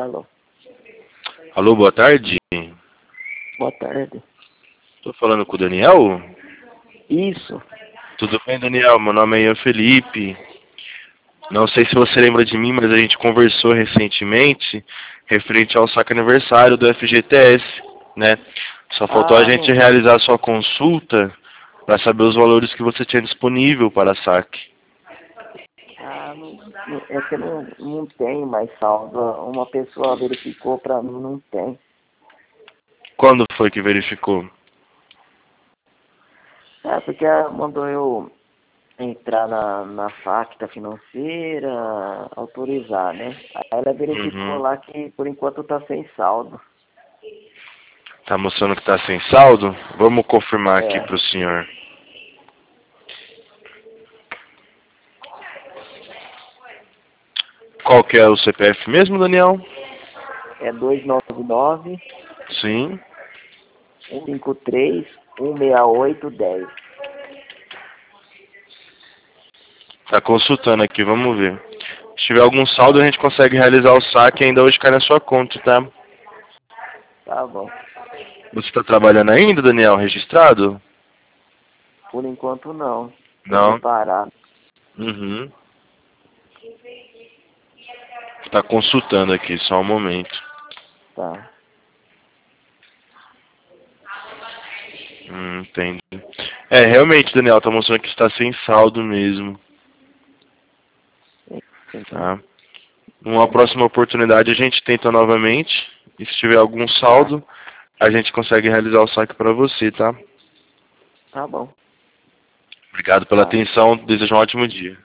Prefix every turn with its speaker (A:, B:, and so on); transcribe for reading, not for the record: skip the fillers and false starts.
A: Alô.
B: Alô, boa tarde.
A: Boa tarde.
B: Tô falando com o Daniel?
A: Isso.
B: Tudo bem, Daniel? Meu nome é Ian Felipe. Não sei se você lembra de mim, mas a gente conversou recentemente referente ao saque aniversário do FGTS, né? Só faltou a gente realizar a sua consulta para saber os valores que você tinha disponível para saque.
A: É que não tem mais saldo. Uma pessoa verificou pra mim, não tem.
B: Quando foi que verificou?
A: Porque ela mandou eu entrar na facta financeira, autorizar, né? Aí ela verificou lá que por enquanto tá sem saldo.
B: Tá mostrando que tá sem saldo? Vamos confirmar aqui pro senhor. Qual que é o CPF mesmo, Daniel?
A: É 299
B: Sim.
A: 153 16810.
B: Tá consultando aqui, vamos ver. Se tiver algum saldo, a gente consegue realizar o saque e ainda hoje cai na sua conta, tá?
A: Tá bom.
B: Você tá trabalhando ainda, Daniel, registrado?
A: Por enquanto não.
B: Não.
A: Parado.
B: Uhum. Tá consultando aqui, só um momento.
A: Tá.
B: Entendi. Realmente, Daniel, tá mostrando que está sem saldo mesmo. Tá? Numa próxima oportunidade a gente tenta novamente. E se tiver algum saldo, a gente consegue realizar o saque para você, tá?
A: Tá bom.
B: Obrigado pela atenção. Desejo um ótimo dia.